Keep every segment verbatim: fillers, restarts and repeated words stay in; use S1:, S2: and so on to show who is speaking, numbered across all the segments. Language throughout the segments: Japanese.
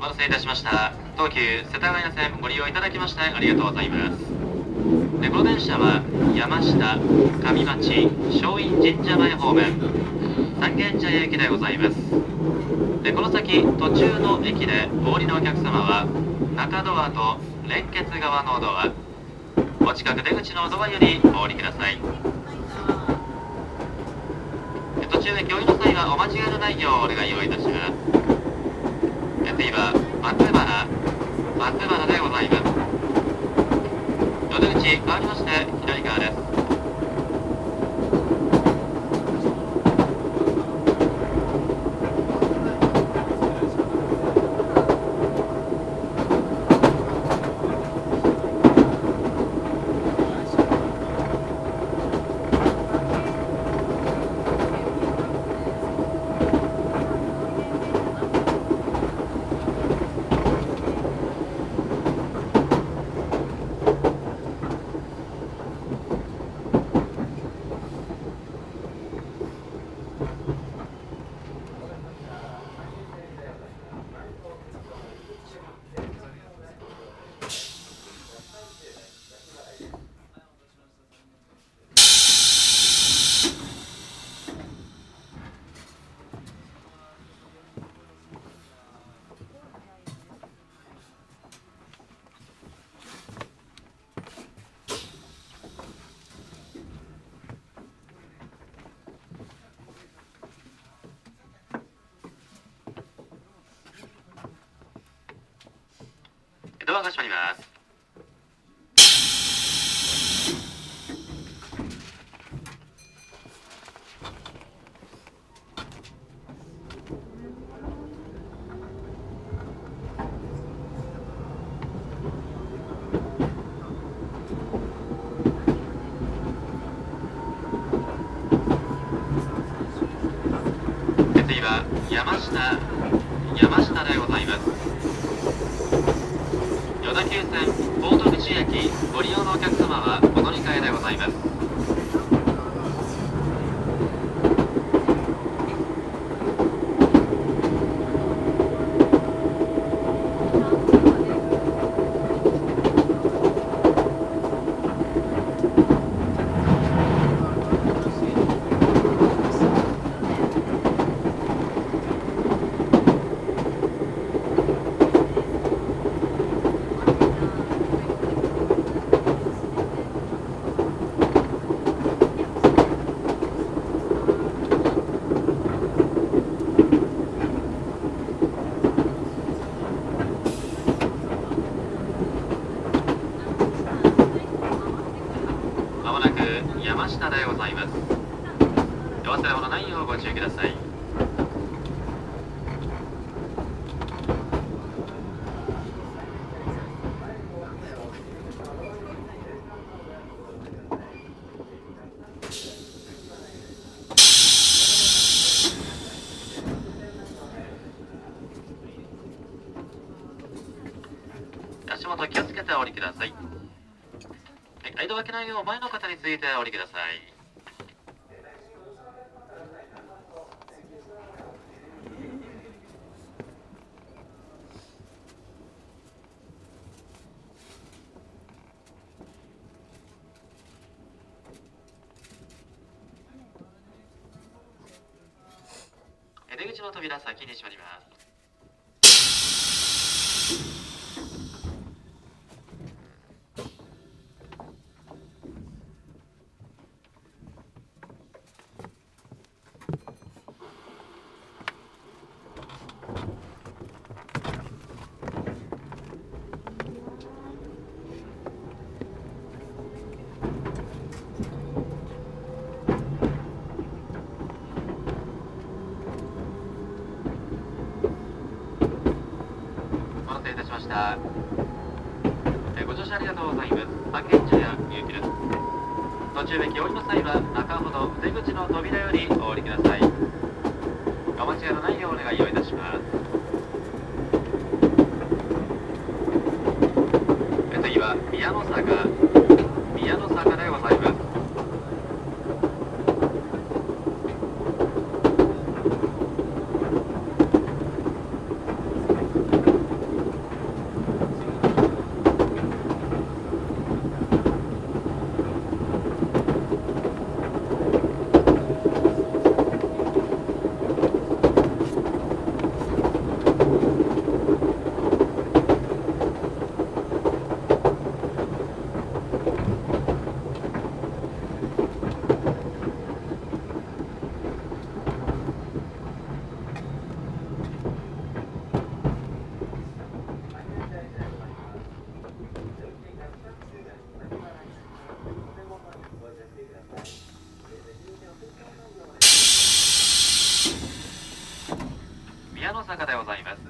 S1: 待たせいたしました。東急世田谷線ご利用いただきましてありがとうございます。でこの電車は山下、上町、松陰神社前方面三軒茶屋駅でございます。でこの先途中の駅でお降りのお客様は中ドアと連結側のドア、お近く出口のドアよりお降りください。途中駅降りの際はお間違いのないようお願いをいたします。次は松原松原でございます。出口変わりまして左側です。ドアが閉まります。次は山下山下でございます。小田急線大戸口駅ご利用のお客様はお乗り換えでございます。山下でございます。お忘れ物ないようご注意ください。足元気をつけてお降りください。間を空けないよう前の方についてお降りください。出口の扉先に閉まります。ご乗車ありがとうございます。三軒茶屋行きです。途中駅降りの際は中ほど出口の扉よりお降りください。お間違いのないようお願いをいたします。次は宮の坂宮の坂でございます。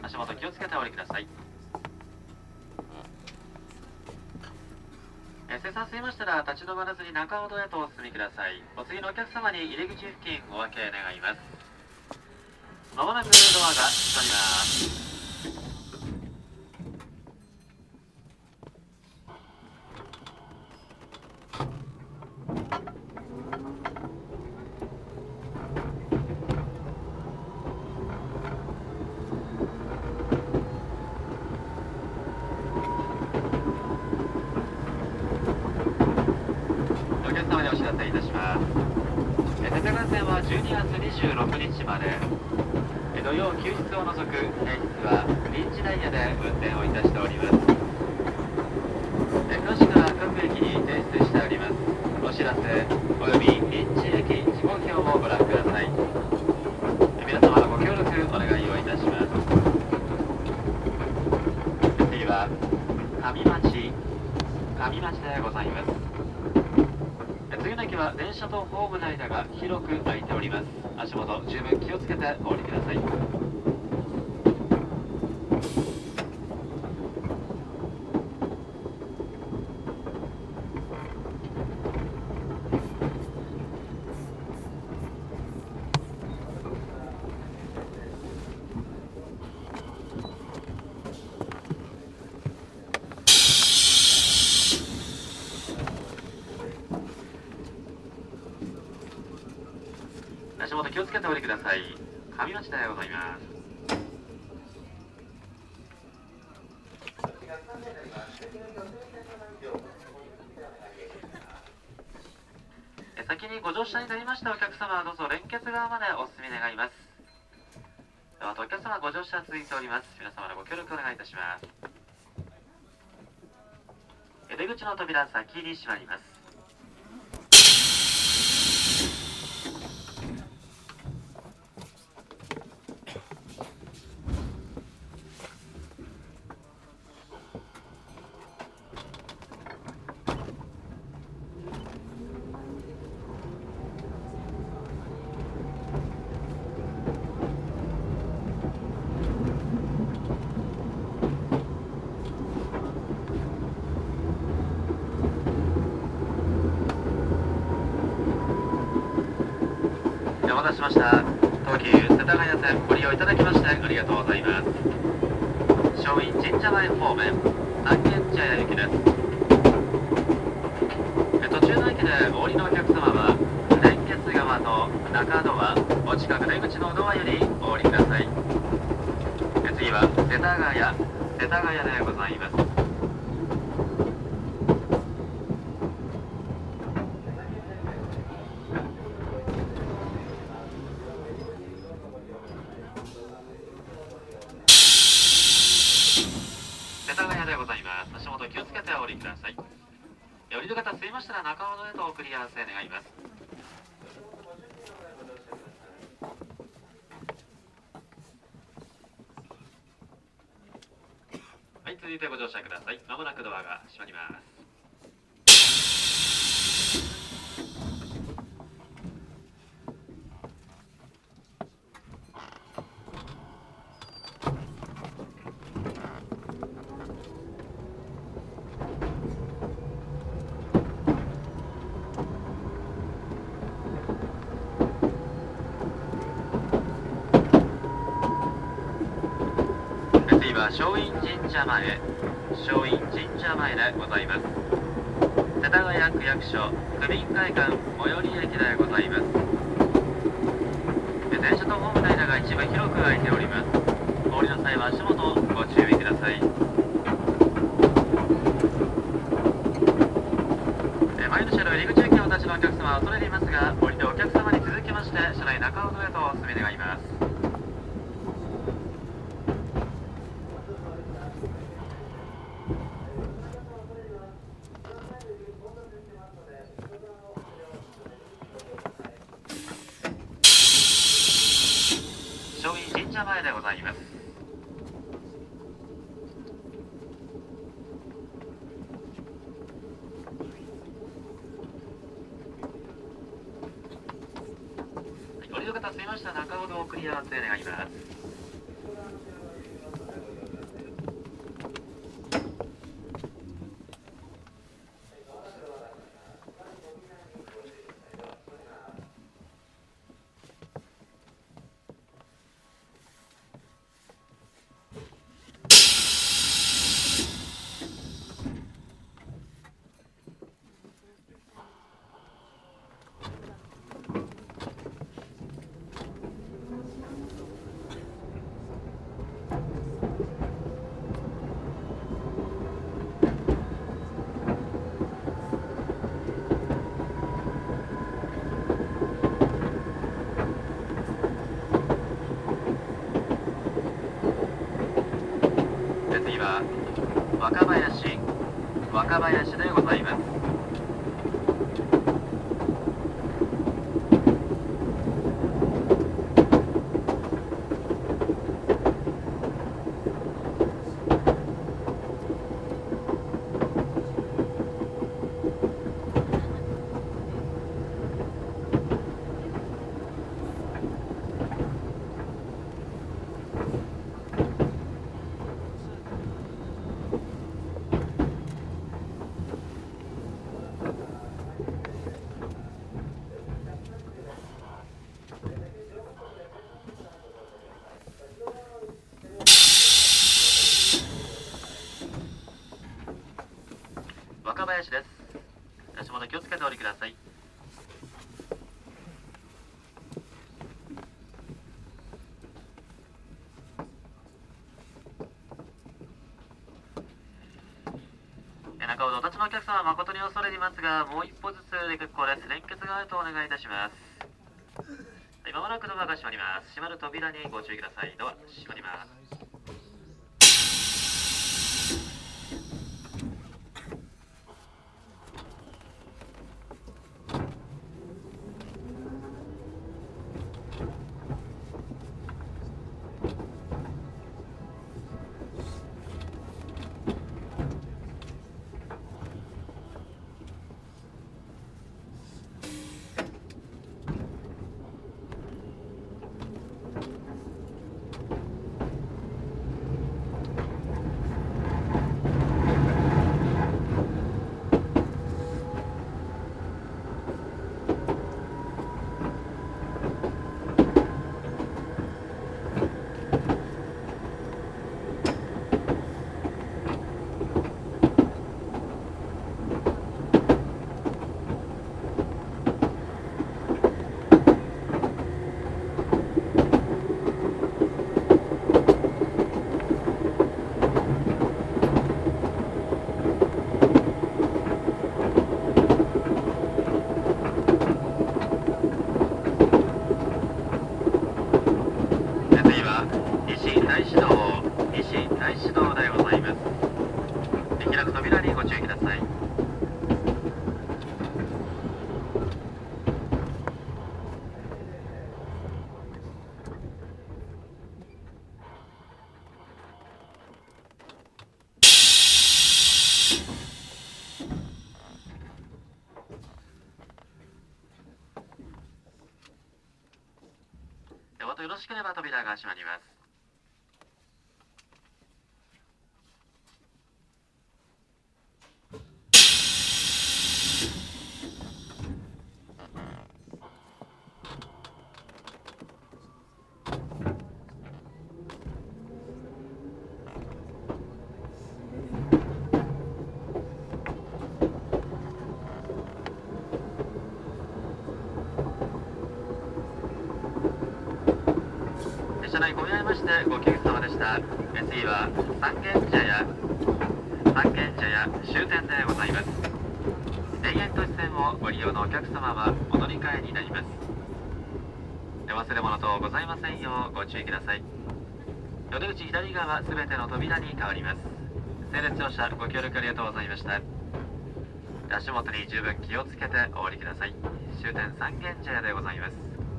S1: 足元気をつけてお降りください。え生産済みましたら立ち止まらずに中ほどへとお進みください。お次のお客様に入り口付近お分け願います。まもなくドアが閉まります。じゅうにがつにじゅうろくにちまで土曜休日を除く平日は臨時ダイヤで運転をいたしております。詳しくは各駅に提出しておりますお知らせおよび臨時駅時刻表をご覧ください。皆様のご協力お願いをいたします。次は上町上町でございます。次の駅は電車とホームの間が広く空いております。足元十分気をつけてお降りください。足元気をつけてお降りください。上町でございます。先にご乗車になりましたお客様はどうぞ連結側までお進み願います。ではお客様ご乗車続いております。皆様のご協力お願いいたします。出口の扉先に閉まります。お待たせしました。東急世田谷線ご利用いただきましてありがとうございます。松陰神社前方面三軒茶屋行きです。途中の駅でお降りのお客様は連結側と中ドアお近く出口のドアよりお降りください。次は世田谷世田谷でございます。世田谷でございます。足元気をつけてお降りください。降りる方すいましたら中ほどへとお送り合わせ願います。はい、続いてご乗車ください。まもなくドアが閉まります。次は松陰神社前松陰神社前でございます。世田谷区役所区民会館最寄り駅でございます。電車とホームの間が一部広く空いております。お降りの際は足元ご注意ください。前の車両入り口駅をお立ちのお客様は恐れていますが、降りてお客様に続きまして車内中ほどへとお進み願います。松陰神社前でございます。降りる方すみましたら中ほどお送り合わせ願います。 若林若林でございます。若林です。足元気をつけてお降りください。中ほどお立ちのお客様、誠に恐れ入りますが、もう一歩ずつで結構です。連結があるとお願いいたします。まもなくドアが閉まります。閉まる扉にご注意ください。ドア閉まります。扉にご注意ください。お後よろしければ扉が閉まります。車内混み合いましてご救様でした。次は三軒茶屋三軒茶屋終点でございます。田園都市線をご利用のお客様はお乗り換えになります。お忘れ物等ございませんようご注意ください。お出口左側すべての扉に変わります。整列乗車ご協力ありがとうございました。足元に十分気をつけてお降りください。終点三軒茶屋でございます。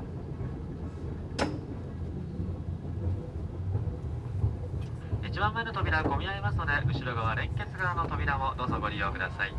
S1: 一番前の扉混み合いますので、後ろ側連結側の扉もどうぞご利用ください。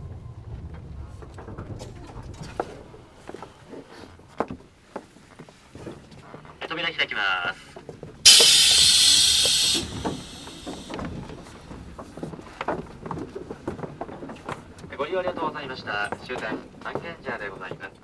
S1: 扉開きます。ご利用ありがとうございました。終点三軒茶屋でございます。